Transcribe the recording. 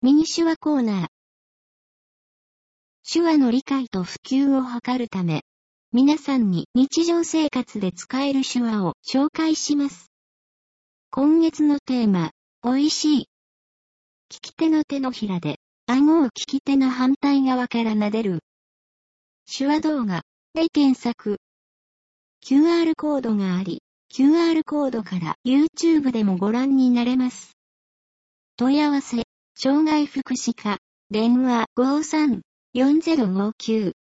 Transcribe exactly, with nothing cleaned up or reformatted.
ミニ手話コーナー。手話の理解と普及を図るため、皆さんに日常生活で使える手話を紹介します。今月のテーマ、おいしい。利き手の手のひらで、顎を利き手の反対側から撫でる。手話動画で検索。キューアール コードがあり、キューアール コードから YouTube でもご覧になれます。問い合わせ、障害福祉課、電話 ごーさん よんぜろごきゅう